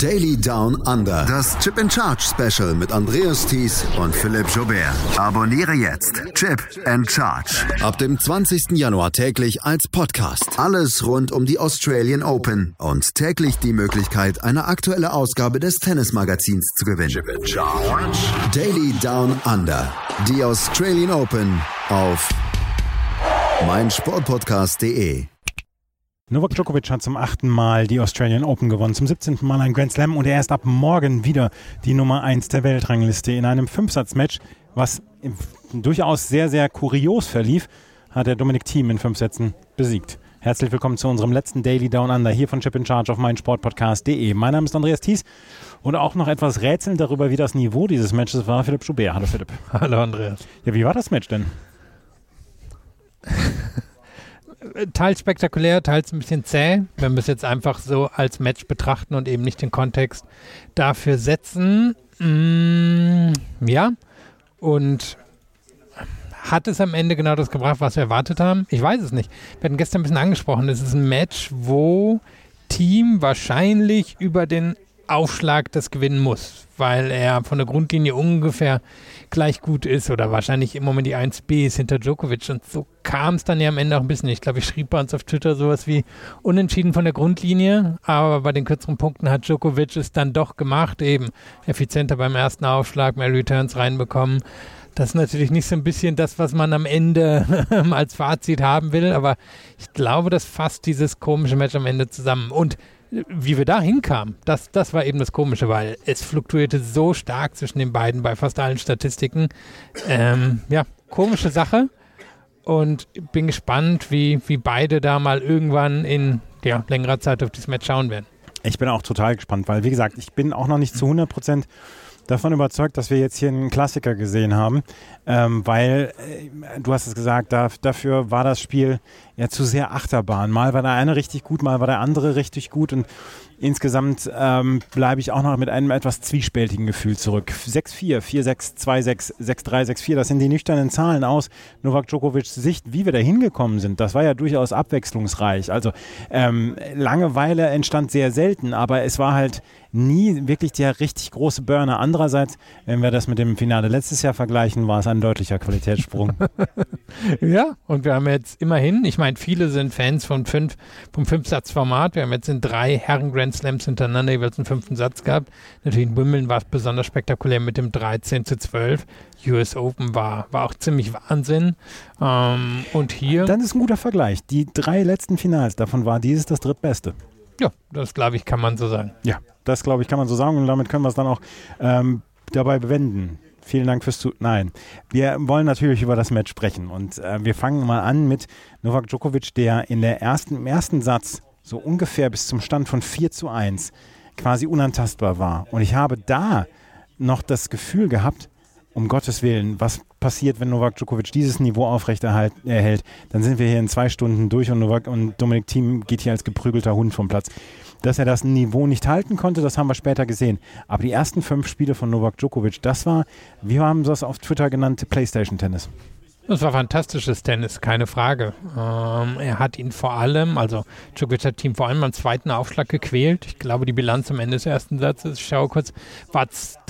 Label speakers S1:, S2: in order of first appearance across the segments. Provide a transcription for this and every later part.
S1: Daily Down Under. Das Chip and Charge Special mit Andreas Thies und Philipp Joubert. Abonniere jetzt Chip and Charge. Ab dem 20. Januar täglich als Podcast. Alles rund um die Australian Open und täglich die Möglichkeit, eine aktuelle Ausgabe des Tennismagazins zu gewinnen. Chip and Charge. Daily Down Under. Die Australian Open auf meinsportpodcast.de.
S2: Novak Djokovic hat zum 8. Mal die Australian Open gewonnen, zum 17. Mal ein Grand Slam und er ist ab morgen wieder die Nummer 1 der Weltrangliste. In einem Fünfsatz-Match, was durchaus sehr, sehr kurios verlief, hat er Dominic Thiem in 5 Sätzen besiegt. Herzlich willkommen zu unserem letzten Daily Down Under hier von Chip in Charge auf meinsportpodcast.de. Mein Name ist Andreas Thies und auch noch etwas rätseln darüber, wie das Niveau dieses Matches war, Philipp Joubert. Hallo Philipp.
S3: Hallo Andreas.
S2: Ja, wie war das Match denn?
S3: Teils spektakulär, teils ein bisschen zäh, wenn wir es jetzt einfach so als Match betrachten und eben nicht den Kontext dafür setzen. Ja, und hat es am Ende genau das gebracht, was wir erwartet haben? Ich weiß es nicht. Wir hatten gestern ein bisschen angesprochen, es ist ein Match, wo Thiem wahrscheinlich über den Aufschlag das gewinnen muss, weil er von der Grundlinie ungefähr gleich gut ist oder wahrscheinlich im Moment die 1B ist hinter Djokovic und so kam es dann ja am Ende auch ein bisschen. Ich glaube, ich schrieb bei uns auf Twitter sowas wie unentschieden von der Grundlinie, aber bei den kürzeren Punkten hat Djokovic es dann doch gemacht, eben effizienter beim ersten Aufschlag, mehr Returns reinbekommen. Das ist natürlich nicht so ein bisschen das, was man am Ende als Fazit haben will, aber ich glaube, das fasst dieses komische Match am Ende zusammen. Und wie wir da hinkamen, das war eben das Komische, weil es fluktuierte so stark zwischen den beiden bei fast allen Statistiken. Ja, komische Sache und bin gespannt, wie beide da mal irgendwann in längerer Zeit auf dieses Match schauen werden.
S2: Ich bin auch total gespannt, weil wie gesagt, ich bin auch noch nicht zu 100% davon überzeugt, dass wir jetzt hier einen Klassiker gesehen haben, weil, du hast es gesagt, dafür war das Spiel ja zu sehr Achterbahn. Mal war der eine richtig gut, mal war der andere richtig gut und insgesamt bleibe ich auch noch mit einem etwas zwiespältigen Gefühl zurück. 6-4, 4-6, 2-6, 6-3, 6-4, das sind die nüchternen Zahlen aus Novak Djokovics Sicht, wie wir da hingekommen sind. Das war ja durchaus abwechslungsreich. Also Langeweile entstand sehr selten, aber es war halt nie wirklich der richtig große Burner. Andererseits, wenn wir das mit dem Finale letztes Jahr vergleichen, war es ein deutlicher Qualitätssprung.
S3: Ja, und wir haben jetzt immerhin, ich meine, viele sind Fans vom Fünfsatzformat. Wir haben jetzt in 3 Herren-Grand Slams hintereinander jeweils einen 5. Satz gehabt. Natürlich in Wimbledon war es besonders spektakulär mit dem 13-12. US Open war auch ziemlich Wahnsinn. Und hier...
S2: Dann ist ein guter Vergleich. Die 3 letzten Finals, davon war dieses das drittbeste.
S3: Ja, das glaube ich, kann man so sagen.
S2: Ja, das glaube ich, kann man so sagen und damit können wir es dann auch dabei bewenden. Vielen Dank fürs Nein. Wir wollen natürlich über das Match sprechen und wir fangen mal an mit Novak Djokovic, der im ersten Satz so ungefähr bis zum Stand von 4-1 quasi unantastbar war. Und ich habe da noch das Gefühl gehabt, um Gottes Willen, was passiert, wenn Novak Djokovic dieses Niveau aufrechterhält, dann sind wir hier in 2 Stunden durch und Dominic Thiem geht hier als geprügelter Hund vom Platz. Dass er das Niveau nicht halten konnte, das haben wir später gesehen. Aber die ersten 5 Spiele von Novak Djokovic, das war, wie haben sie es auf Twitter genannt, Playstation-Tennis.
S3: Das war fantastisches Tennis, keine Frage. Er hat ihn vor allem, also Djokovic hat Thiem vor allem am zweiten Aufschlag gequält. Ich glaube, die Bilanz am Ende des ersten Satzes, ich schaue kurz, war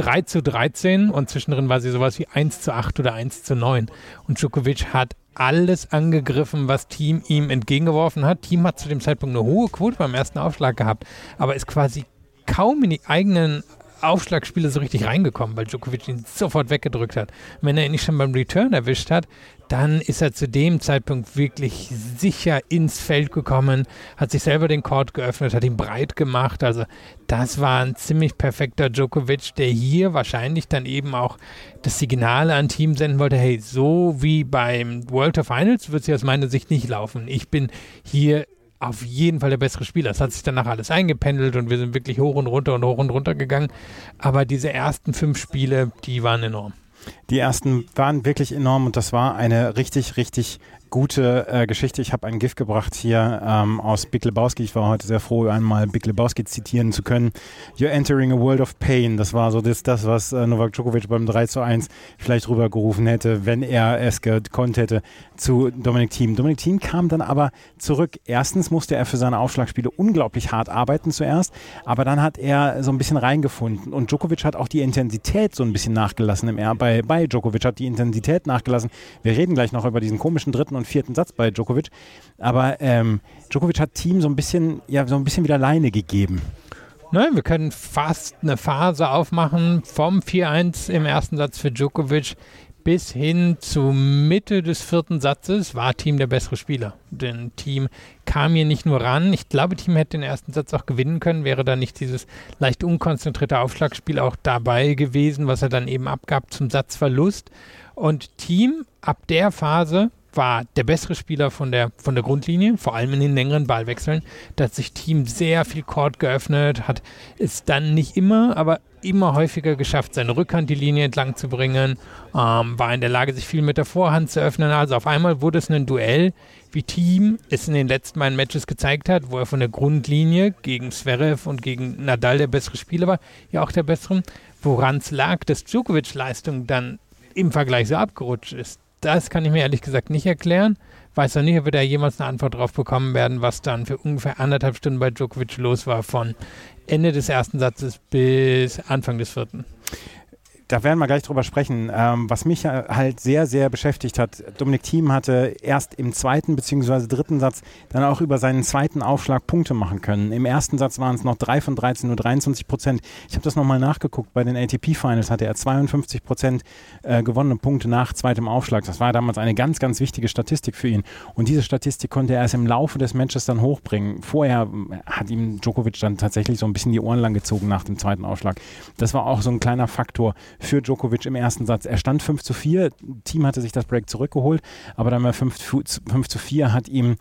S3: 3-13 und zwischendrin war sie sowas wie 1-8 oder 1-9. Und Djokovic hat alles angegriffen, was Thiem ihm entgegengeworfen hat. Thiem hat zu dem Zeitpunkt eine hohe Quote beim ersten Aufschlag gehabt, aber ist quasi kaum in die eigenen Aufschlagspiele so richtig reingekommen, weil Djokovic ihn sofort weggedrückt hat. Und wenn er ihn nicht schon beim Return erwischt hat, dann ist er zu dem Zeitpunkt wirklich sicher ins Feld gekommen, hat sich selber den Court geöffnet, hat ihn breit gemacht. Also das war ein ziemlich perfekter Djokovic, der hier wahrscheinlich dann eben auch das Signal an Thiem senden wollte, hey, so wie beim World Tour Finals wird es aus meiner Sicht nicht laufen. Ich bin hier auf jeden Fall der bessere Spieler. Es hat sich danach alles eingependelt und wir sind wirklich hoch und runter gegangen. Aber diese ersten 5 Spiele, die waren enorm.
S2: Die ersten waren wirklich enorm und das war eine richtig, richtig gute Geschichte. Ich habe ein GIF gebracht hier aus Big Lebowski. Ich war heute sehr froh, einmal Big Lebowski zitieren zu können. You're entering a world of pain. Das war so das was Novak Djokovic beim 3:1 vielleicht rübergerufen hätte, wenn er es gekonnt hätte zu Dominic Thiem. Dominic Thiem kam dann aber zurück. Erstens musste er für seine Aufschlagspiele unglaublich hart arbeiten zuerst, aber dann hat er so ein bisschen reingefunden. Und Djokovic hat auch die Intensität so ein bisschen nachgelassen. Bei Djokovic hat die Intensität nachgelassen. Wir reden gleich noch über diesen komischen dritten und vierten Satz bei Djokovic. Aber Djokovic hat Thiem so ein bisschen wieder Leine gegeben.
S3: Nein, wir können fast eine Phase aufmachen vom 4:1 im ersten Satz für Djokovic bis hin zur Mitte des vierten Satzes war Thiem der bessere Spieler. Denn Thiem kam hier nicht nur ran. Ich glaube, Thiem hätte den ersten Satz auch gewinnen können, wäre da nicht dieses leicht unkonzentrierte Aufschlagspiel auch dabei gewesen, was er dann eben abgab zum Satzverlust. Und Thiem ab der Phase war der bessere Spieler von der Grundlinie, vor allem in den längeren Ballwechseln. Da hat sich Thiem sehr viel Court geöffnet, hat es dann nicht immer, aber immer häufiger geschafft, seine Rückhand die Linie entlang zu bringen, war in der Lage, sich viel mit der Vorhand zu öffnen. Also auf einmal wurde es ein Duell, wie Thiem es in den letzten beiden Matches gezeigt hat, wo er von der Grundlinie gegen Zverev und gegen Nadal der bessere Spieler war, ja auch der bessere. Woran es lag, dass Djokovic-Leistung dann im Vergleich so abgerutscht ist, das kann ich mir ehrlich gesagt nicht erklären. Weiß auch nicht, ob wir da jemals eine Antwort drauf bekommen werden, was dann für ungefähr 1,5 Stunden bei Djokovic los war, von Ende des ersten Satzes bis Anfang des vierten.
S2: Da werden wir gleich drüber sprechen. Was mich halt sehr, sehr beschäftigt hat, Dominic Thiem hatte erst im zweiten bzw. dritten Satz dann auch über seinen zweiten Aufschlag Punkte machen können. Im ersten Satz waren es noch 3 von 13, nur 23%. Ich habe das nochmal nachgeguckt. Bei den ATP-Finals hatte er 52% gewonnene Punkte nach zweitem Aufschlag. Das war damals eine ganz, ganz wichtige Statistik für ihn. Und diese Statistik konnte er erst im Laufe des Matches dann hochbringen. Vorher hat ihm Djokovic dann tatsächlich so ein bisschen die Ohren lang gezogen nach dem zweiten Aufschlag. Das war auch so ein kleiner Faktor für Djokovic im ersten Satz. Er stand 5:4, Thiem hatte sich das Break zurückgeholt, aber dann bei 5:4 hat Thiem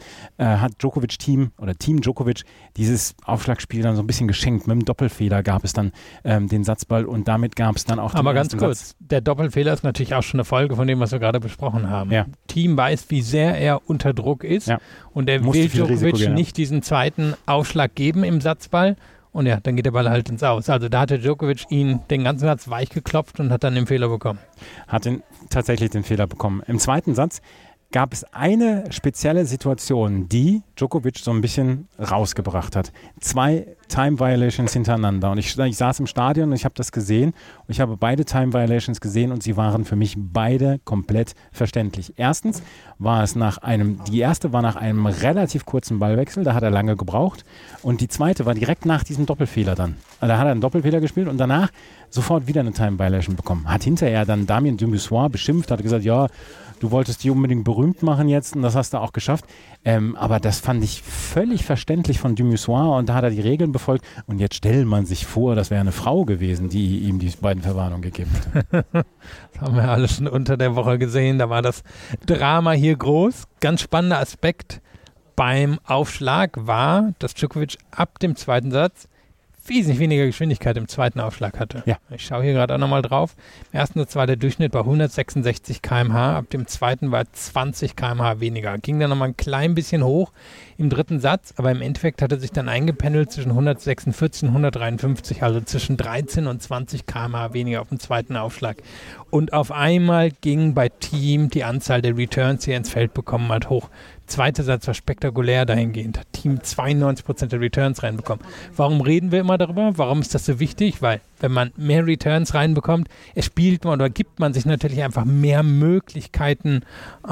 S2: Djokovic dieses Aufschlagspiel dann so ein bisschen geschenkt. Mit dem Doppelfehler gab es dann den Satzball und damit gab es dann auch den ersten Satz. Aber ganz kurz,
S3: der Doppelfehler ist natürlich auch schon eine Folge von dem, was wir gerade besprochen haben. Ja. Thiem weiß, wie sehr er unter Druck ist und er will Djokovic nicht diesen zweiten Aufschlag geben im Satzball. Und ja, dann geht der Ball halt ins Aus. Also da hatte Djokovic ihn den ganzen Satz weich geklopft und hat dann den Fehler bekommen.
S2: Hat tatsächlich den Fehler bekommen. Im zweiten Satz gab es eine spezielle Situation, die Djokovic so ein bisschen rausgebracht hat. 2 Time Violations hintereinander. Und ich saß im Stadion und ich habe das gesehen und ich habe beide Time Violations gesehen und sie waren für mich beide komplett verständlich. Erstens war es die erste war nach einem relativ kurzen Ballwechsel, da hat er lange gebraucht und die zweite war direkt nach diesem Doppelfehler dann. Also da hat er einen Doppelfehler gespielt und danach sofort wieder eine Time Violation bekommen. Hat hinterher dann Damien Dubuissois beschimpft, hat gesagt, ja, du wolltest die unbedingt berühmt machen jetzt und das hast du auch geschafft. Aber das fand ich völlig verständlich von Dubuissois und da hat er die Regeln befolgt. Und jetzt stellt man sich vor, das wäre eine Frau gewesen, die ihm die beiden Verwarnungen gegeben hat.
S3: Das haben wir alles schon unter der Woche gesehen. Da war das Drama hier groß. Ganz spannender Aspekt beim Aufschlag war, dass Djokovic ab dem zweiten Satz wesentlich weniger Geschwindigkeit im zweiten Aufschlag hatte. Ja. Ich schaue hier gerade auch nochmal drauf. Im ersten Satz war der Durchschnitt bei 166 km/h, ab dem zweiten war 20 km/h weniger. Ging dann nochmal ein klein bisschen hoch im dritten Satz, aber im Endeffekt hat er sich dann eingependelt zwischen 146 und 153, also zwischen 13 und 20 km/h weniger auf dem zweiten Aufschlag. Und auf einmal ging bei Thiem die Anzahl der Returns, die er ins Feld bekommen hat, hoch. Zweiter Satz war spektakulär dahingehend. Hat Thiem 92% der Returns reinbekommen. Warum reden wir immer darüber? Warum ist das so wichtig? Weil, wenn man mehr Returns reinbekommt, gibt man sich natürlich einfach mehr Möglichkeiten,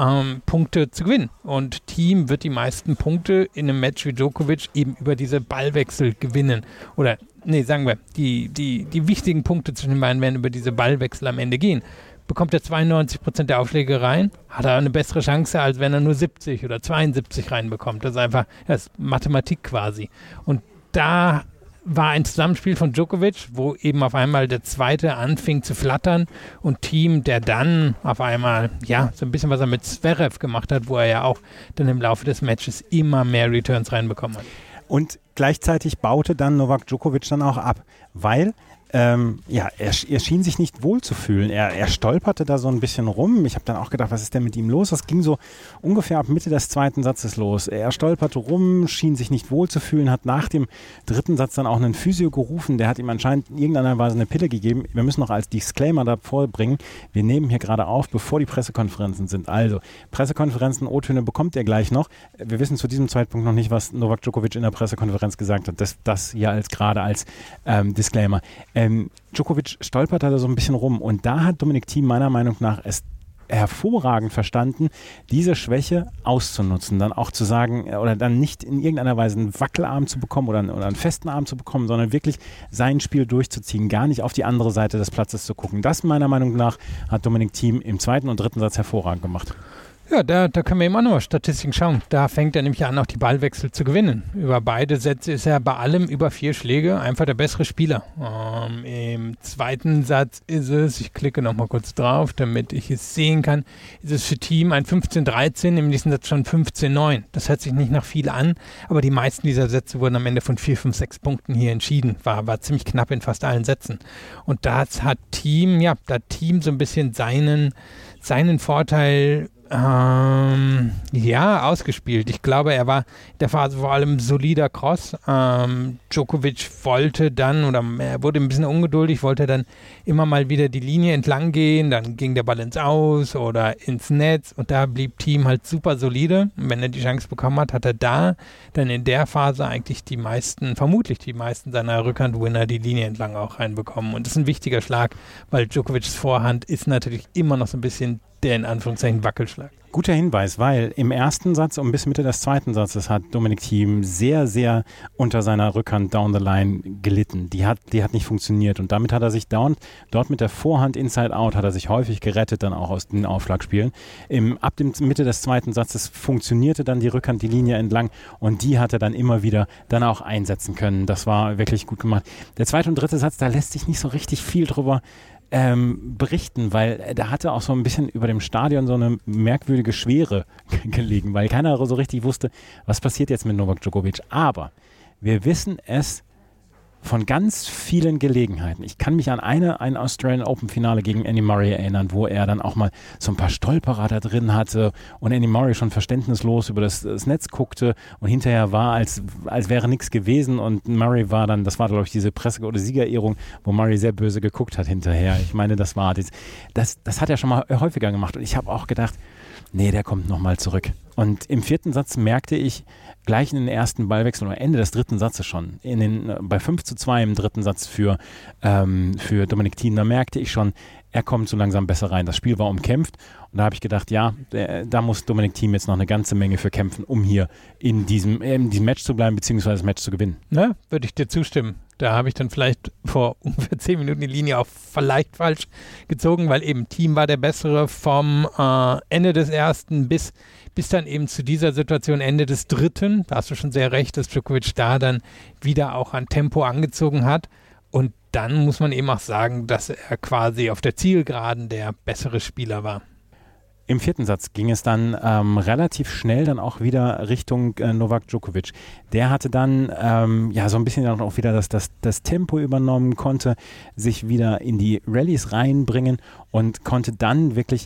S3: Punkte zu gewinnen. Und Thiem wird die meisten Punkte in einem Match wie Djokovic eben über diese Ballwechsel gewinnen. Oder, sagen wir, die wichtigen Punkte zwischen den beiden werden über diese Ballwechsel am Ende gehen. Bekommt er 92% der Aufschläge rein, hat er eine bessere Chance, als wenn er nur 70 oder 72 reinbekommt. Das ist Mathematik quasi. Und da war ein Zusammenspiel von Djokovic, wo eben auf einmal der Zweite anfing zu flattern und Thiem, der dann auf einmal, so ein bisschen was er mit Zverev gemacht hat, wo er ja auch dann im Laufe des Matches immer mehr Returns reinbekommen hat.
S2: Und gleichzeitig baute dann Novak Djokovic dann auch ab, weil er schien sich nicht wohl zu fühlen. Er stolperte da so ein bisschen rum. Ich habe dann auch gedacht, was ist denn mit ihm los? Das ging so ungefähr ab Mitte des zweiten Satzes los. Er stolperte rum, schien sich nicht wohl zu fühlen, hat nach dem dritten Satz dann auch einen Physio gerufen. Der hat ihm anscheinend in irgendeiner Weise eine Pille gegeben. Wir müssen noch als Disclaimer davor bringen, wir nehmen hier gerade auf, bevor die Pressekonferenzen sind. Also, Pressekonferenzen, O-Töne bekommt ihr gleich noch. Wir wissen zu diesem Zeitpunkt noch nicht, was Novak Djokovic in der Pressekonferenz gesagt hat. Das hier als Disclaimer. Djokovic stolpert da so ein bisschen rum und da hat Dominic Thiem meiner Meinung nach es hervorragend verstanden, diese Schwäche auszunutzen, dann auch zu sagen oder dann nicht in irgendeiner Weise einen Wackelarm zu bekommen oder einen festen Arm zu bekommen, sondern wirklich sein Spiel durchzuziehen, gar nicht auf die andere Seite des Platzes zu gucken. Das meiner Meinung nach hat Dominic Thiem im zweiten und dritten Satz hervorragend gemacht.
S3: Ja, da können wir eben auch nochmal Statistiken schauen. Da fängt er nämlich an, auch die Ballwechsel zu gewinnen. Über beide Sätze ist er bei allem über 4 Schläge einfach der bessere Spieler. Im zweiten Satz ist es, ich klicke nochmal kurz drauf, damit ich es sehen kann, ist es für Thiem ein 15-13, im nächsten Satz schon 15-9. Das hört sich nicht nach viel an, aber die meisten dieser Sätze wurden am Ende von 4, 5, 6 Punkten hier entschieden. War ziemlich knapp in fast allen Sätzen. Und das hat Thiem so ein bisschen seinen Vorteil ausgespielt. Ich glaube, er war in der Phase vor allem solider Cross. Djokovic wollte dann, oder er wurde ein bisschen ungeduldig, wollte dann immer mal wieder die Linie entlang gehen, dann ging der Ball ins Aus oder ins Netz und da blieb Thiem halt super solide. Und wenn er die Chance bekommen hat, hat er da dann in der Phase eigentlich vermutlich die meisten seiner Rückhandwinner die Linie entlang auch reinbekommen. Und das ist ein wichtiger Schlag, weil Djokovics Vorhand ist natürlich immer noch so ein bisschen der in Anführungszeichen Wackelschlag.
S2: Guter Hinweis, weil im ersten Satz und bis Mitte des zweiten Satzes hat Dominic Thiem sehr, sehr unter seiner Rückhand down the line gelitten. Die hat nicht funktioniert und damit hat er sich dort mit der Vorhand inside out hat er sich häufig gerettet, dann auch aus den Aufschlagspielen. Ab dem Mitte des zweiten Satzes funktionierte dann die Rückhand die Linie entlang und die hat er dann immer wieder dann auch einsetzen können. Das war wirklich gut gemacht. Der zweite und dritte Satz, da lässt sich nicht so richtig viel drüber berichten, weil da hatte auch so ein bisschen über dem Stadion so eine merkwürdige Schwere gelegen, weil keiner so richtig wusste, was passiert jetzt mit Novak Djokovic. Aber wir wissen es von ganz vielen Gelegenheiten. Ich kann mich an ein Australian Open Finale gegen Andy Murray erinnern, wo er dann auch mal so ein paar Stolperer da drin hatte und Andy Murray schon verständnislos über das Netz guckte und hinterher war, als wäre nichts gewesen und Murray war dann, das war glaube ich diese Presse- oder Siegerehrung, wo Murray sehr böse geguckt hat hinterher. Ich meine, das hat er schon mal häufiger gemacht und ich habe auch gedacht, nee, der kommt nochmal zurück. Und im vierten Satz merkte ich gleich in den ersten Ballwechsel oder Ende des dritten Satzes schon, bei 5-2 im dritten Satz für Dominic Thiem, da merkte ich schon, er kommt so langsam besser rein. Das Spiel war umkämpft und da habe ich gedacht, ja, da muss Dominic Thiem jetzt noch eine ganze Menge für kämpfen, um hier in diesem Match zu bleiben, beziehungsweise das Match zu gewinnen.
S3: Na, würde ich dir zustimmen. Da habe ich dann vielleicht vor ungefähr 10 Minuten die Linie auch vielleicht falsch gezogen, weil eben Thiem war der Bessere vom Ende des ersten bis dann eben zu dieser Situation Ende des dritten. Da hast du schon sehr recht, dass Djokovic da dann wieder auch an Tempo angezogen hat. Und dann muss man eben auch sagen, dass er quasi auf der Zielgeraden der bessere Spieler war.
S2: Im vierten Satz ging es dann relativ schnell dann auch wieder Richtung Novak Djokovic. Der hatte dann so ein bisschen dann auch wieder das Tempo übernommen, konnte sich wieder in die Rallyes reinbringen und konnte dann wirklich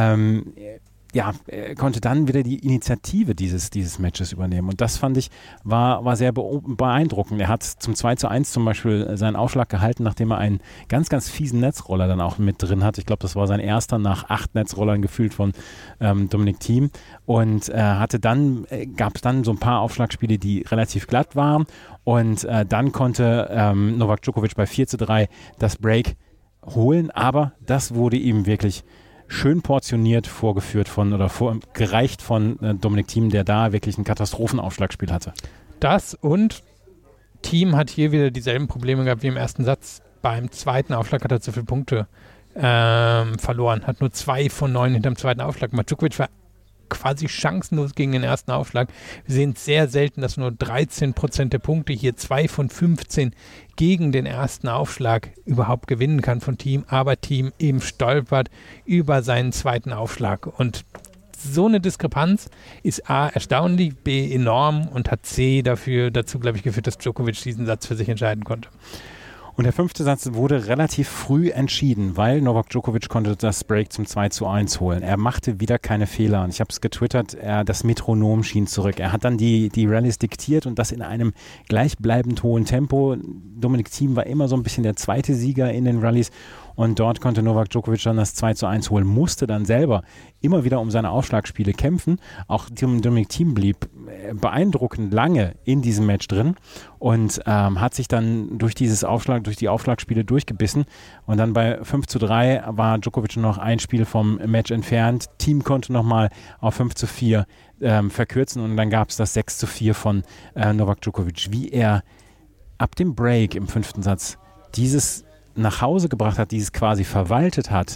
S2: konnte dann wieder die Initiative dieses Matches übernehmen. Und das fand ich, war sehr beeindruckend. Er hat zum 2:1 zum Beispiel seinen Aufschlag gehalten, nachdem er einen ganz, ganz fiesen Netzroller dann auch mit drin hat. Ich glaube, das war sein erster nach 8 Netzrollern gefühlt von Dominic Thiem. Und gab es dann so ein paar Aufschlagspiele, die relativ glatt waren. Und dann konnte Novak Djokovic bei 4:3 das Break holen. Aber das wurde ihm wirklich schön portioniert gereicht von Dominic Thiem, der da wirklich ein Katastrophenaufschlagspiel hatte.
S3: Das und Thiem hat hier wieder dieselben Probleme gehabt wie im ersten Satz. Beim zweiten Aufschlag hat er zu viele Punkte verloren. Hat nur 2 von 9 hinterm zweiten Aufschlag. Djokovic war quasi chancenlos gegen den ersten Aufschlag. Wir sehen sehr selten, dass nur 13% der Punkte hier 2 von 15 gegen den ersten Aufschlag überhaupt gewinnen kann von Thiem, aber Thiem eben stolpert über seinen zweiten Aufschlag und so eine Diskrepanz ist A, erstaunlich, B, enorm und hat C dazu, glaube ich, geführt, dass Djokovic diesen Satz für sich entscheiden konnte.
S2: Und der 5. Satz wurde relativ früh entschieden, weil Novak Djokovic konnte das Break zum 2:1 holen. Er machte wieder keine Fehler. Und ich habe es getwittert, das Metronom schien zurück. Er hat dann die Rallyes diktiert und das in einem gleichbleibend hohen Tempo. Dominic Thiem war immer so ein bisschen der zweite Sieger in den Rallyes. Und dort konnte Novak Djokovic dann das 2:1 holen, musste dann selber immer wieder um seine Aufschlagspiele kämpfen. Auch Dominic Thiem blieb beeindruckend lange in diesem Match drin und hat sich dann durch die Aufschlagspiele durchgebissen. Und dann bei 5:3 war Djokovic noch ein Spiel vom Match entfernt. Thiem konnte nochmal auf 5:4 verkürzen und dann gab es das 6:4 von Novak Djokovic. Wie er ab dem Break im 5. Satz dieses nach Hause gebracht hat, dieses quasi verwaltet hat,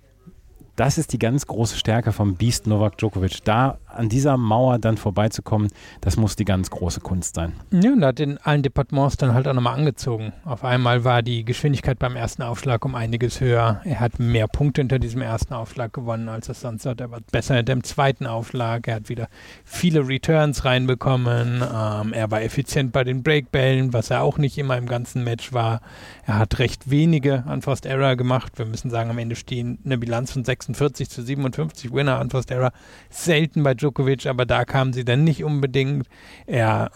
S2: das ist die ganz große Stärke vom Biest Novak Djokovic. Da an dieser Mauer dann vorbeizukommen, das muss die ganz große Kunst sein.
S3: Ja, und er hat in allen Departements dann halt auch nochmal angezogen. Auf einmal war die Geschwindigkeit beim ersten Aufschlag um einiges höher. Er hat mehr Punkte hinter diesem ersten Aufschlag gewonnen, als er sonst hat. Er war besser hinter dem zweiten Aufschlag. Er hat wieder viele Returns reinbekommen. Er war effizient bei den Breakbällen, was er auch nicht immer im ganzen Match war. Er hat recht wenige Unforced Error gemacht. Wir müssen sagen, am Ende stehen eine Bilanz von 46:57 Winner, Unforced Error. Selten bei Djokovic, aber da kamen sie dann nicht unbedingt. Er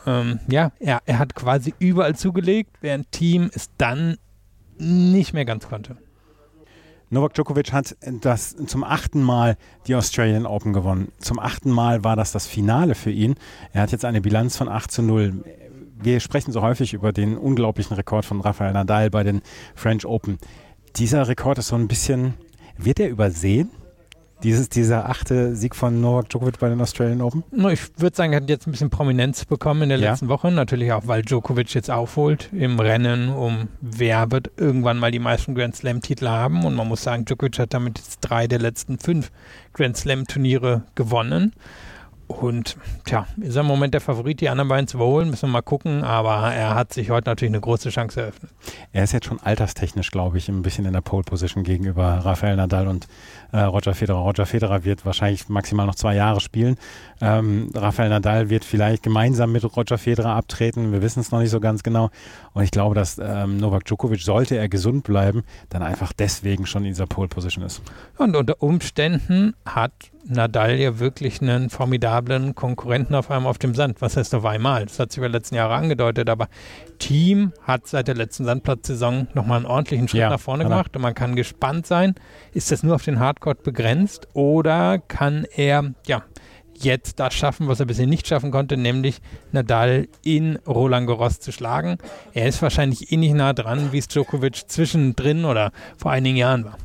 S3: hat quasi überall zugelegt, während Thiem es dann nicht mehr ganz konnte.
S2: Novak Djokovic hat das zum 8. Mal die Australian Open gewonnen. Zum 8. Mal war das Finale für ihn. Er hat jetzt eine Bilanz von 8:0. Wir sprechen so häufig über den unglaublichen Rekord von Rafael Nadal bei den French Open. Dieser Rekord ist so ein bisschen, wird er übersehen? Dieser 8. Sieg von Novak Djokovic bei den Australian Open?
S3: Ich würde sagen, er hat jetzt ein bisschen Prominenz bekommen in der letzten Woche. Natürlich auch, weil Djokovic jetzt aufholt im Rennen um wer wird irgendwann mal die meisten Grand Slam-Titel haben. Und man muss sagen, Djokovic hat damit jetzt 3 der letzten 5 Grand Slam-Turniere gewonnen. Und ist er im Moment der Favorit, die anderen beiden zu überholen, müssen wir mal gucken, aber er hat sich heute natürlich eine große Chance eröffnet.
S2: Er ist jetzt schon alterstechnisch, glaube ich, ein bisschen in der Pole-Position gegenüber Rafael Nadal und Roger Federer. Roger Federer wird wahrscheinlich maximal noch 2 Jahre spielen. Rafael Nadal wird vielleicht gemeinsam mit Roger Federer abtreten, wir wissen es noch nicht so ganz genau. Und ich glaube, dass Novak Djokovic, sollte er gesund bleiben, dann einfach deswegen schon in dieser Pole-Position ist.
S3: Und unter Umständen hat Nadal ja wirklich einen formidablen Konkurrenten auf einmal auf dem Sand. Was heißt auf einmal? Das hat sich über die letzten Jahre angedeutet, aber Thiem hat seit der letzten Sandplatzsaison nochmal einen ordentlichen Schritt nach vorne gemacht und man kann gespannt sein, ist das nur auf den Hardcourt begrenzt oder kann er jetzt das schaffen, was er bisher nicht schaffen konnte, nämlich Nadal in Roland Garros zu schlagen. Er ist wahrscheinlich nicht nah dran, wie es Djokovic zwischendrin oder vor einigen Jahren war.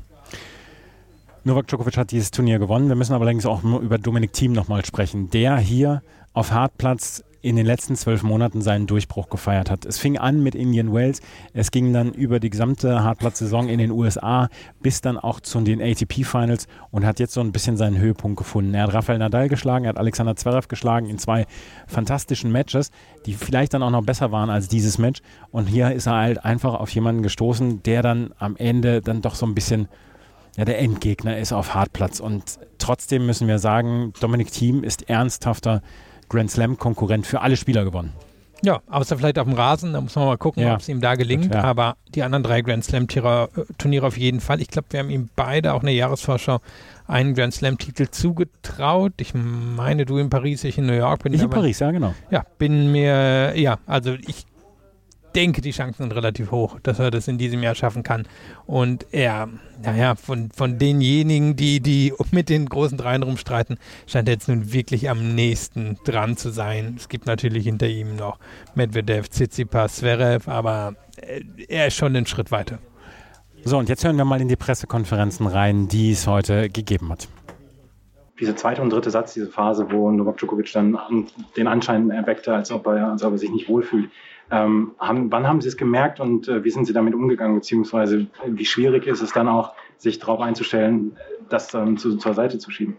S2: Novak Djokovic hat dieses Turnier gewonnen. Wir müssen allerdings auch über Dominic Thiem nochmal sprechen, der hier auf Hartplatz in den letzten 12 Monaten seinen Durchbruch gefeiert hat. Es fing an mit Indian Wells, es ging dann über die gesamte Hartplatz-Saison in den USA bis dann auch zu den ATP-Finals und hat jetzt so ein bisschen seinen Höhepunkt gefunden. Er hat Rafael Nadal geschlagen, er hat Alexander Zverev geschlagen in 2 fantastischen Matches, die vielleicht dann auch noch besser waren als dieses Match. Und hier ist er halt einfach auf jemanden gestoßen, der dann am Ende dann doch so ein bisschen der Endgegner ist auf Hartplatz. Und trotzdem müssen wir sagen, Dominic Thiem ist ernsthafter Grand Slam-Konkurrent für alle Spieler gewonnen.
S3: Ja, außer vielleicht auf dem Rasen, da muss man mal gucken, ob es ihm da gelingt. Ja. Aber die anderen 3 Grand Slam-Turniere auf jeden Fall. Ich glaube, wir haben ihm beide auch in der Jahresvorschau einen Grand Slam-Titel zugetraut. Ich meine, du in Paris, ich in New York.
S2: Ich in Paris, ja genau.
S3: Ja, also ich denke, die Chancen sind relativ hoch, dass er das in diesem Jahr schaffen kann. Und er, von denjenigen, die mit den großen 3 rumstreiten, scheint er jetzt nun wirklich am nächsten dran zu sein. Es gibt natürlich hinter ihm noch Medvedev, Tsitsipas, Zverev, aber er ist schon einen Schritt weiter.
S2: So, und jetzt hören wir mal in die Pressekonferenzen rein, die es heute gegeben hat.
S4: Dieser 2. und 3. Satz, diese Phase, wo Novak Djokovic dann den Anschein erweckte, als ob er sich nicht wohlfühlt. Wann haben Sie es gemerkt und wie sind Sie damit umgegangen, beziehungsweise wie schwierig ist es dann auch, sich darauf einzustellen, das zur Seite zu schieben?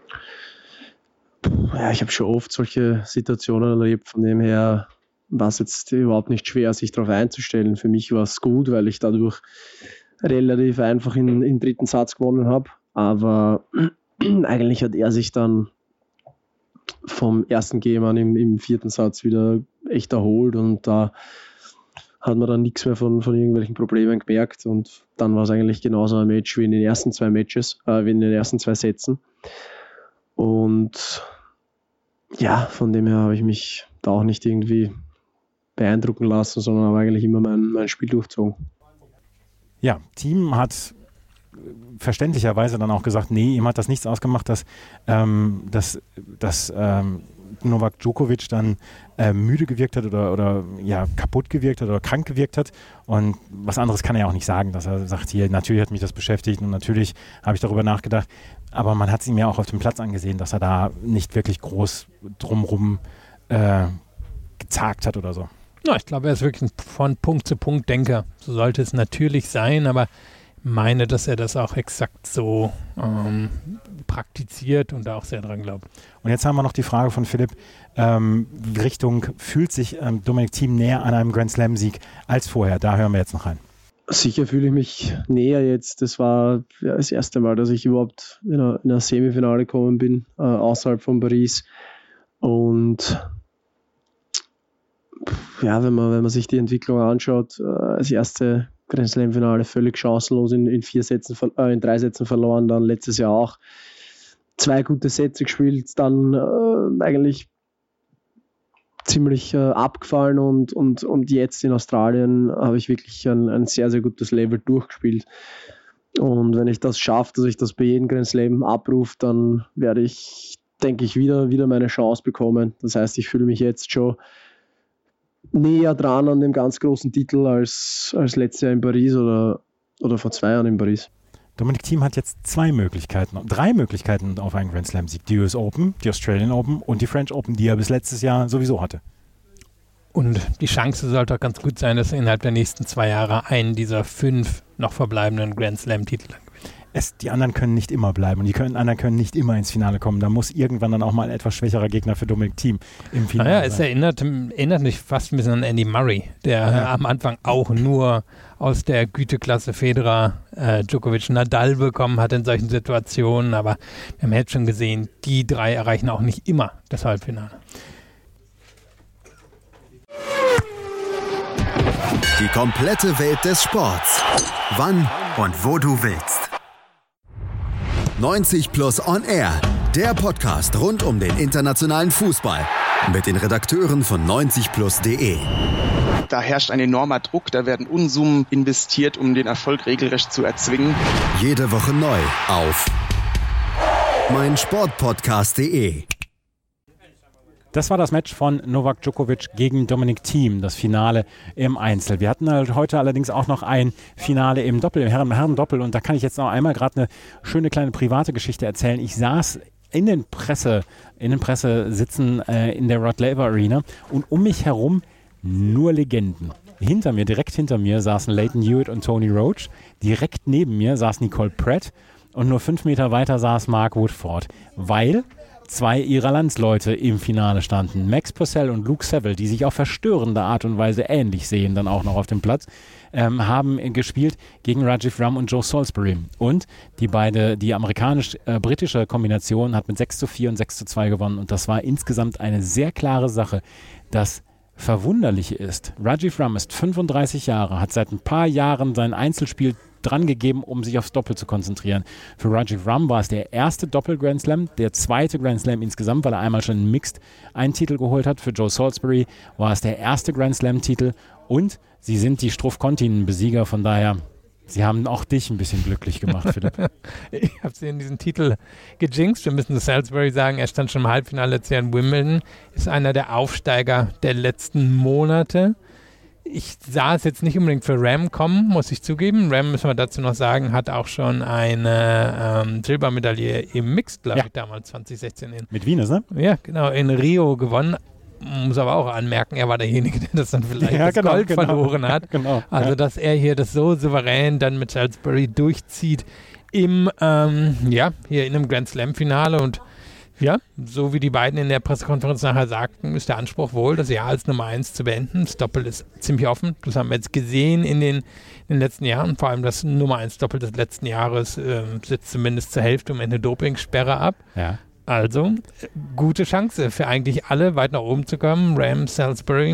S5: Ja, ich habe schon oft solche Situationen erlebt, von dem her war es jetzt überhaupt nicht schwer, sich darauf einzustellen. Für mich war es gut, weil ich dadurch relativ einfach im 3. Satz gewonnen habe, aber eigentlich hat er sich dann vom ersten Game an im 4. Satz wieder echt erholt und da hat man dann nichts mehr von irgendwelchen Problemen gemerkt und dann war es eigentlich genauso ein Match wie in den ersten 2 Matches, wie in den ersten 2 Sätzen. Und ja, von dem her habe ich mich da auch nicht irgendwie beeindrucken lassen, sondern habe eigentlich immer mein Spiel durchgezogen.
S2: Ja, Team hat verständlicherweise dann auch gesagt, nee, ihm hat das nichts ausgemacht, dass Novak Djokovic dann müde gewirkt hat oder kaputt gewirkt hat oder krank gewirkt hat. Und was anderes kann er ja auch nicht sagen, dass er sagt, hier, natürlich hat mich das beschäftigt und natürlich habe ich darüber nachgedacht. Aber man hat es ihm ja auch auf dem Platz angesehen, dass er da nicht wirklich groß drumrum gezagt hat oder so.
S3: Ja, ich glaube, er ist wirklich von Punkt zu Punkt Denker. So sollte es natürlich sein, aber meine, dass er das auch exakt so praktiziert und da auch sehr dran glaubt.
S2: Und jetzt haben wir noch die Frage von Philipp, Richtung, fühlt sich Dominic Thiem näher an einem Grand Slam-Sieg als vorher? Da hören wir jetzt noch rein.
S5: Sicher fühle ich mich näher jetzt. Das war das erste Mal, dass ich überhaupt in ein Semifinale gekommen bin, außerhalb von Paris. Und ja, wenn man sich die Entwicklung anschaut, das erste Grand Slam-Finale völlig chancenlos in 3 Sätzen verloren, dann letztes Jahr auch 2 gute Sätze gespielt, dann eigentlich ziemlich abgefallen und jetzt in Australien habe ich wirklich ein sehr, sehr gutes Level durchgespielt. Und wenn ich das schaffe, dass ich das bei jedem Grand Slam abrufe, dann werde ich, denke ich, wieder meine Chance bekommen. Das heißt, ich fühle mich jetzt schon näher dran an dem ganz großen Titel als letztes Jahr in Paris oder vor 2 Jahren in Paris.
S2: Dominic Thiem hat jetzt 3 Möglichkeiten auf einen Grand Slam-Sieg. Die US Open, die Australian Open und die French Open, die er bis letztes Jahr sowieso hatte.
S3: Und die Chance sollte auch ganz gut sein, dass er innerhalb der nächsten 2 Jahre einen dieser 5 noch verbleibenden Grand Slam-Titel gewinnt.
S2: Die anderen können nicht immer bleiben und die anderen können nicht immer ins Finale kommen. Da muss irgendwann dann auch mal ein etwas schwächerer Gegner für Dominic Thiem im Finale sein.
S3: Es erinnert mich fast ein bisschen an Andy Murray, der am Anfang auch nur aus der Güteklasse Federer, Djokovic, Nadal bekommen hat in solchen Situationen. Aber wir haben jetzt schon gesehen, die 3 erreichen auch nicht immer das Halbfinale.
S1: Die komplette Welt des Sports. Wann und wo du willst. 90 Plus On Air, der Podcast rund um den internationalen Fußball mit den Redakteuren von 90plus.de.
S6: Da herrscht ein enormer Druck, da werden Unsummen investiert, um den Erfolg regelrecht zu erzwingen.
S1: Jede Woche neu auf meinsportpodcast.de.
S2: Das war das Match von Novak Djokovic gegen Dominic Thiem, das Finale im Einzel. Wir hatten heute allerdings auch noch ein Finale im Doppel, im Herren-Doppel, und da kann ich jetzt noch einmal gerade eine schöne kleine private Geschichte erzählen. Ich saß in den Pressesitzen in der Rod Laver Arena und um mich herum nur Legenden. Direkt hinter mir saßen Lleyton Hewitt und Tony Roach. Direkt neben mir saß Nicole Pratt und nur 5 Meter weiter saß Mark Woodford, weil 2 ihrer Landsleute im Finale standen. Max Purcell und Luke Saville, die sich auf verstörende Art und Weise ähnlich sehen, dann auch noch auf dem Platz, haben gespielt gegen Rajiv Ram und Joe Salisbury. Und die amerikanisch-britische Kombination hat mit 6:4 und 6:2 gewonnen. Und das war insgesamt eine sehr klare Sache. Das Verwunderliche ist, Rajiv Ram ist 35 Jahre, hat seit ein paar Jahren sein Einzelspiel dran gegeben, um sich aufs Doppel zu konzentrieren. Für Rajiv Ram war es der erste Doppel-Grand Slam, der zweite Grand Slam insgesamt, weil er einmal schon in Mixed einen Titel geholt hat. Für Joe Salisbury war es der erste Grand Slam-Titel und sie sind die Struff-Continen-Besieger, von daher, sie haben auch dich ein bisschen glücklich gemacht, Philipp.
S3: Ich habe sie in diesen Titel gejinxt. Wir müssen zu Salisbury sagen, er stand schon im Halbfinale letztes Jahr in Wimbledon, ist einer der Aufsteiger der letzten Monate. Ich sah es jetzt nicht unbedingt für Ram kommen, muss ich zugeben. Ram, müssen wir dazu noch sagen, hat auch schon eine Silbermedaille im Mixed, glaube ich, damals 2016
S2: mit Venus, ne?
S3: Ja, genau, in Rio gewonnen. Muss aber auch anmerken, er war derjenige, der das dann vielleicht Gold verloren hat. Also, dass er hier das so souverän dann mit Salisbury durchzieht hier in einem Grand Slam-Finale. Und ja, so wie die beiden in der Pressekonferenz nachher sagten, ist der Anspruch wohl, das Jahr als Nummer 1 zu beenden. Das Doppel ist ziemlich offen. Das haben wir jetzt gesehen in den letzten Jahren. Vor allem das Nummer 1 Doppel des letzten Jahres sitzt zumindest zur Hälfte um eine Dopingsperre ab.
S2: Ja.
S3: Also, gute Chance für eigentlich alle, weit nach oben zu kommen. Ram, Salisbury,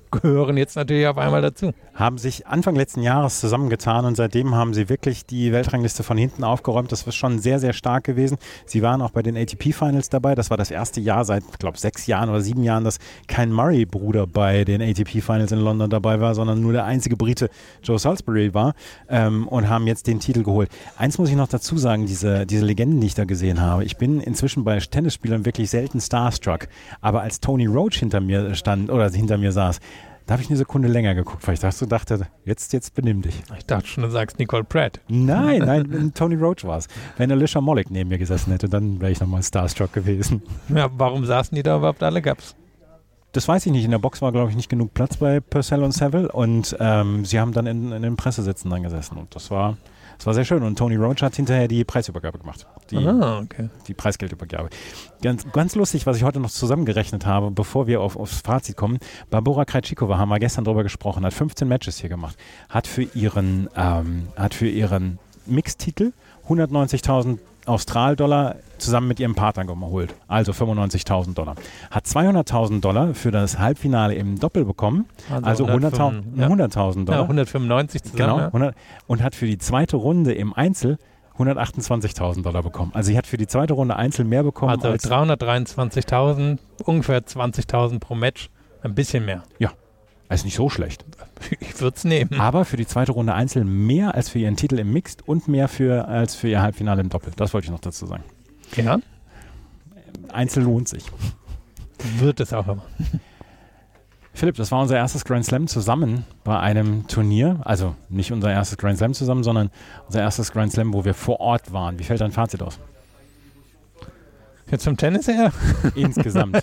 S3: gehören jetzt natürlich auf einmal dazu.
S2: Haben sich Anfang letzten Jahres zusammengetan und seitdem haben sie wirklich die Weltrangliste von hinten aufgeräumt. Das war schon sehr, sehr stark gewesen. Sie waren auch bei den ATP-Finals dabei. Das war das erste Jahr seit, ich glaube, 6 Jahren oder 7 Jahren, dass kein Murray-Bruder bei den ATP-Finals in London dabei war, sondern nur der einzige Brite Joe Salisbury war und haben jetzt den Titel geholt. Eins muss ich noch dazu sagen, diese Legenden, die ich da gesehen habe. Ich bin inzwischen bei Tennisspielern wirklich selten starstruck, aber als Tony Roach hinter mir stand oder hinter mir saß, da habe ich eine Sekunde länger geguckt, weil ich dachte, jetzt benimm dich.
S3: Ich dachte schon, du sagst Nicole Pratt.
S2: Nein, Tony Roach war es. Wenn Alicia Molik neben mir gesessen hätte, dann wäre ich nochmal starstruck gewesen.
S3: Ja, warum saßen die da überhaupt alle? Gab's?
S2: Das weiß ich nicht. In der Box war, glaube ich, nicht genug Platz bei Purcell und Seville und sie haben dann in den Pressesitzen dann gesessen und das war sehr schön. Und Tony Roach hat hinterher die Preisübergabe gemacht. Die Preisgeldübergabe. Ganz lustig, was ich heute noch zusammengerechnet habe, bevor wir aufs Fazit kommen. Barbora Krejcikova, haben wir gestern drüber gesprochen, hat 15 Matches hier gemacht. Hat für ihren Mixtitel 190.000 Australdollar zusammen mit ihrem Partner geholt. Also $95.000. Hat $200.000 für das Halbfinale im Doppel bekommen. Also $100.000.
S3: Ja, 195 zusammen.
S2: Genau. Und hat für die zweite Runde im Einzel $128.000 bekommen. Also sie hat für die zweite Runde Einzel mehr bekommen.
S3: Also als 323.000, ungefähr 20.000 pro Match. Ein bisschen mehr.
S2: Ja. Also nicht so schlecht.
S3: Ich würde es nehmen.
S2: Aber für die zweite Runde Einzel mehr als für ihren Titel im Mixed und mehr als für ihr Halbfinale im Doppel. Das wollte ich noch dazu sagen.
S3: Ja.
S2: Einzel lohnt sich.
S3: Wird es auch immer.
S2: Philipp, das war unser erstes Grand Slam zusammen bei einem Turnier. Also nicht unser erstes Grand Slam zusammen, sondern unser erstes Grand Slam, wo wir vor Ort waren. Wie fällt dein Fazit aus?
S3: Jetzt vom Tennis her?
S2: Insgesamt.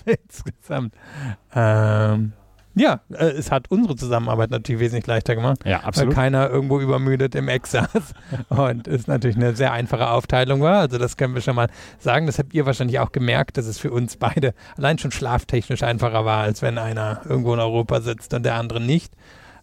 S3: Ja, es hat unsere Zusammenarbeit natürlich wesentlich leichter gemacht.
S2: Ja, absolut.
S3: Weil keiner irgendwo übermüdet im Eck saß und es natürlich eine sehr einfache Aufteilung war. Also das können wir schon mal sagen. Das habt ihr wahrscheinlich auch gemerkt, dass es für uns beide allein schon schlaftechnisch einfacher war, als wenn einer irgendwo in Europa sitzt und der andere nicht.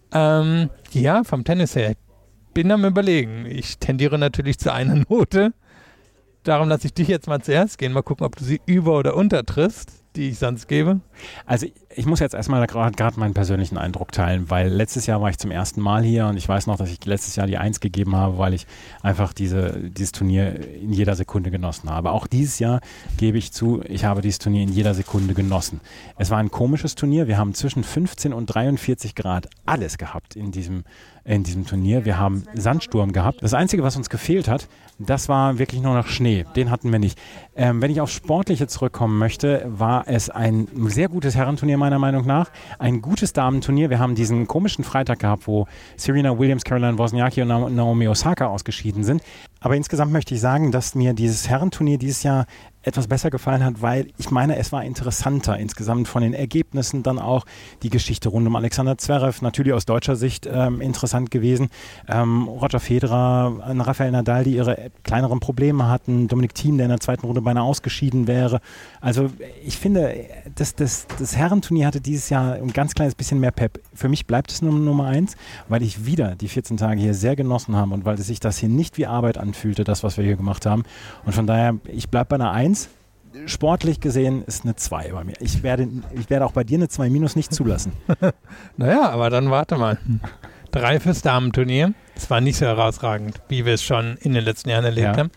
S3: Ja, vom Tennis her. Ich bin am Überlegen. Ich tendiere natürlich zu einer Note. Darum lasse ich dich jetzt mal zuerst gehen. Mal gucken, ob du sie über- oder untertriffst, die ich sonst gebe. Also ich muss jetzt erstmal gerade meinen persönlichen Eindruck teilen, weil letztes Jahr war ich zum ersten Mal hier und ich weiß noch, dass ich letztes Jahr die 1 gegeben habe, weil ich einfach dieses Turnier in jeder Sekunde genossen habe. Auch dieses Jahr gebe ich zu, ich habe dieses Turnier in jeder Sekunde genossen. Es war ein komisches Turnier. Wir haben zwischen 15 und 43 Grad alles gehabt in diesem Turnier. Wir haben Sandsturm gehabt. Das Einzige, was uns gefehlt hat, das war wirklich nur noch Schnee. Den hatten wir nicht. Wenn ich aufs Sportliche zurückkommen möchte, war es ein sehr gutes Herrenturnier meiner Meinung nach. Ein gutes Damenturnier. Wir haben diesen komischen Freitag gehabt, wo Serena Williams, Caroline Wozniacki und Naomi Osaka ausgeschieden sind. Aber insgesamt möchte ich sagen, dass mir dieses Herrenturnier dieses Jahr etwas besser gefallen hat, weil ich meine, es war interessanter insgesamt von den Ergebnissen, dann auch die Geschichte rund um Alexander Zverev, natürlich aus deutscher Sicht interessant gewesen. Roger Federer, Rafael Nadal, die ihre kleineren Probleme hatten, Dominic Thiem, der in der zweiten Runde beinahe ausgeschieden wäre. Also ich finde, das Herrenturnier hatte dieses Jahr ein ganz kleines bisschen mehr Pep. Für mich bleibt es Nummer 1, weil ich wieder die 14 Tage hier sehr genossen habe und weil sich das hier nicht wie Arbeit anfühlte, das, was wir hier gemacht haben. Und von daher, ich bleibe bei einer 1. Sportlich gesehen ist eine 2 bei mir. Ich werde auch bei dir eine 2- nicht zulassen. Naja, aber dann warte mal. 3 fürs Damenturnier. Das war nicht so herausragend, wie wir es schon in den letzten Jahren erlebt haben.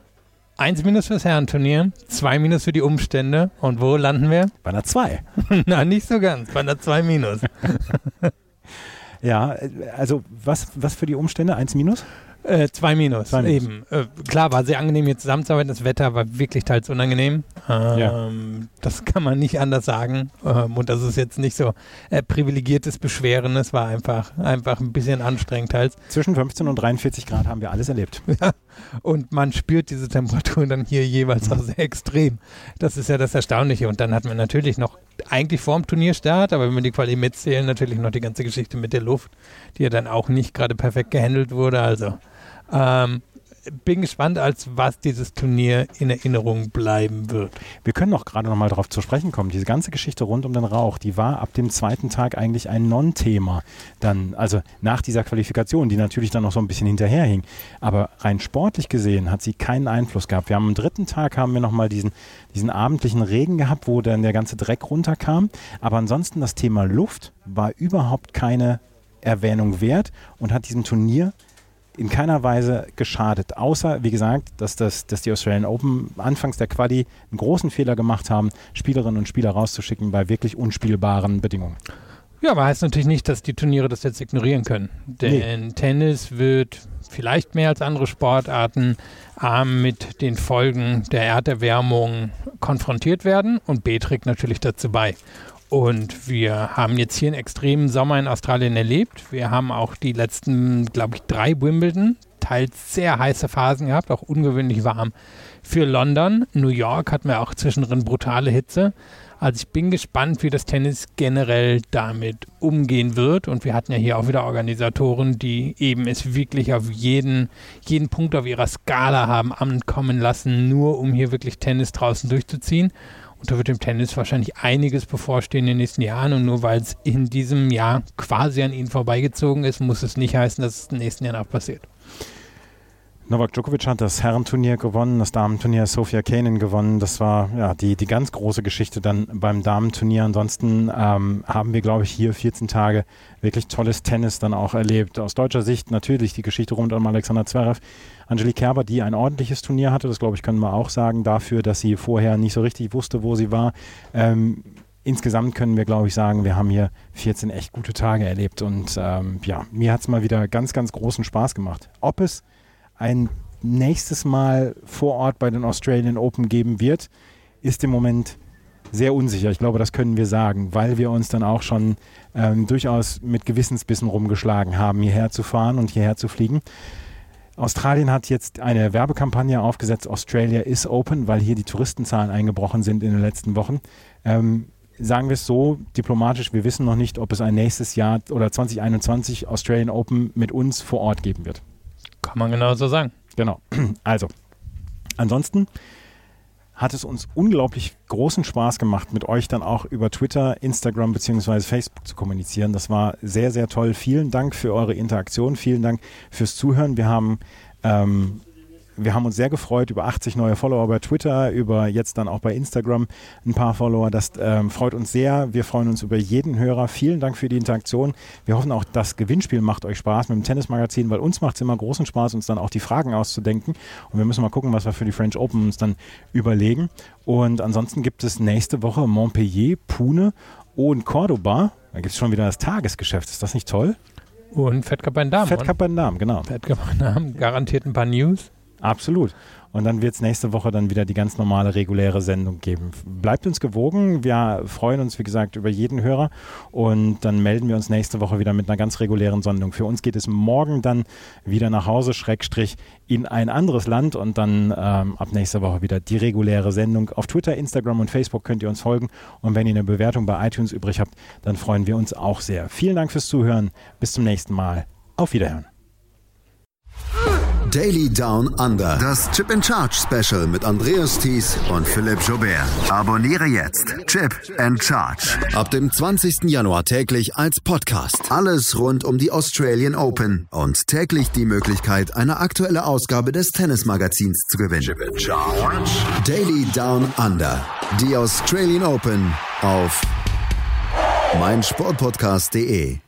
S3: 1- fürs Herrenturnier, 2- für die Umstände. Und wo landen wir?
S2: Bei einer 2.
S3: Na, nicht so ganz. Bei einer 2-.
S2: Ja, also was für die Umstände? 1-?
S3: 2-, eben. Klar, war sehr angenehm hier zusammenzuarbeiten. Das Wetter war wirklich teils unangenehm. Das kann man nicht anders sagen. Und das ist jetzt nicht so privilegiertes Beschweren. Es war einfach ein bisschen anstrengend teils.
S2: Zwischen 15 und 43 Grad haben wir alles erlebt.
S3: Ja, und man spürt diese Temperaturen dann hier jeweils auch sehr extrem. Das ist ja das Erstaunliche. Und dann hat man natürlich noch eigentlich vor dem Turnierstart, aber wenn wir die Quali mitzählen, natürlich noch die ganze Geschichte mit der Luft, die ja dann auch nicht gerade perfekt gehandelt wurde. Also bin gespannt, als was dieses Turnier in Erinnerung bleiben wird.
S2: Wir können auch gerade noch mal darauf zu sprechen kommen. Diese ganze Geschichte rund um den Rauch, die war ab dem zweiten Tag eigentlich ein Non-Thema. Dann, also nach dieser Qualifikation, die natürlich dann noch so ein bisschen hinterherhing. Aber rein sportlich gesehen hat sie keinen Einfluss gehabt. Wir haben am dritten Tag noch mal diesen abendlichen Regen gehabt, wo dann der ganze Dreck runterkam. Aber ansonsten das Thema Luft war überhaupt keine Erwähnung wert und hat diesem Turnier in keiner Weise geschadet. Außer, wie gesagt, dass die Australian Open anfangs der Quali einen großen Fehler gemacht haben, Spielerinnen und Spieler rauszuschicken bei wirklich unspielbaren Bedingungen.
S3: Ja, aber heißt natürlich nicht, dass die Turniere das jetzt ignorieren können. Denn Tennis wird vielleicht mehr als andere Sportarten mit den Folgen der Erderwärmung konfrontiert werden und B trägt natürlich dazu bei. Und wir haben jetzt hier einen extremen Sommer in Australien erlebt. Wir haben auch die letzten, glaube ich, 3 Wimbledon, teils sehr heiße Phasen gehabt, auch ungewöhnlich warm für London. New York hatten wir auch zwischendrin brutale Hitze. Also ich bin gespannt, wie das Tennis generell damit umgehen wird. Und wir hatten ja hier auch wieder Organisatoren, die eben es wirklich auf jeden Punkt auf ihrer Skala haben ankommen lassen, nur um hier wirklich Tennis draußen durchzuziehen. Und da wird dem Tennis wahrscheinlich einiges bevorstehen in den nächsten Jahren. Und nur weil es in diesem Jahr quasi an ihnen vorbeigezogen ist, muss es nicht heißen, dass es in den nächsten Jahren auch passiert.
S2: Novak Djokovic hat das Herrenturnier gewonnen, das Damenturnier Sofia Kenin gewonnen. Das war ja die ganz große Geschichte dann beim Damenturnier. Ansonsten haben wir, glaube ich, hier 14 Tage wirklich tolles Tennis dann auch erlebt. Aus deutscher Sicht natürlich die Geschichte rund um Alexander Zverev. Angelique Kerber, die ein ordentliches Turnier hatte, das glaube ich, können wir auch sagen, dafür, dass sie vorher nicht so richtig wusste, wo sie war. Insgesamt können wir, glaube ich, sagen, wir haben hier 14 echt gute Tage erlebt. Und mir hat es mal wieder ganz, ganz großen Spaß gemacht. Ob es ein nächstes Mal vor Ort bei den Australian Open geben wird, ist im Moment sehr unsicher. Ich glaube, das können wir sagen, weil wir uns dann auch schon durchaus mit Gewissensbissen rumgeschlagen haben, hierher zu fahren und hierher zu fliegen. Australien hat jetzt eine Werbekampagne aufgesetzt, Australia is open, weil hier die Touristenzahlen eingebrochen sind in den letzten Wochen. Sagen wir es so diplomatisch, wir wissen noch nicht, ob es ein nächstes Jahr oder 2021 Australian Open mit uns vor Ort geben wird.
S3: Kann man genau so sagen.
S2: Genau. Also, ansonsten hat es uns unglaublich großen Spaß gemacht, mit euch dann auch über Twitter, Instagram bzw. Facebook zu kommunizieren. Das war sehr, sehr toll. Vielen Dank für eure Interaktion. Vielen Dank fürs Zuhören. Wir haben uns sehr gefreut über 80 neue Follower bei Twitter, über jetzt dann auch bei Instagram ein paar Follower. Das freut uns sehr. Wir freuen uns über jeden Hörer. Vielen Dank für die Interaktion. Wir hoffen auch, das Gewinnspiel macht euch Spaß mit dem Tennismagazin, weil uns macht es immer großen Spaß, uns dann auch die Fragen auszudenken. Und wir müssen mal gucken, was wir für die French Open uns dann überlegen. Und ansonsten gibt es nächste Woche Montpellier, Pune und Cordoba. Da gibt es schon wieder das Tagesgeschäft. Ist das nicht toll?
S3: Und Fed Cup bei den Damen.
S2: Fed Cup bei den Damen, genau.
S3: Fed Cup bei den Damen, garantiert ein paar News.
S2: Absolut. Und dann wird es nächste Woche dann wieder die ganz normale, reguläre Sendung geben. Bleibt uns gewogen. Wir freuen uns, wie gesagt, über jeden Hörer. Und dann melden wir uns nächste Woche wieder mit einer ganz regulären Sendung. Für uns geht es morgen dann wieder nach Hause, / in ein anderes Land. Und dann ab nächster Woche wieder die reguläre Sendung. Auf Twitter, Instagram und Facebook könnt ihr uns folgen. Und wenn ihr eine Bewertung bei iTunes übrig habt, dann freuen wir uns auch sehr. Vielen Dank fürs Zuhören. Bis zum nächsten Mal. Auf Wiederhören.
S1: Daily Down Under. Das Chip and Charge Special mit Andreas Thies und Philipp Joubert. Abonniere jetzt Chip and Charge. Ab dem 20. Januar täglich als Podcast. Alles rund um die Australian Open und täglich die Möglichkeit, eine aktuelle Ausgabe des Tennismagazins zu gewinnen. Chip and Charge. Daily Down Under. Die Australian Open auf meinsportpodcast.de.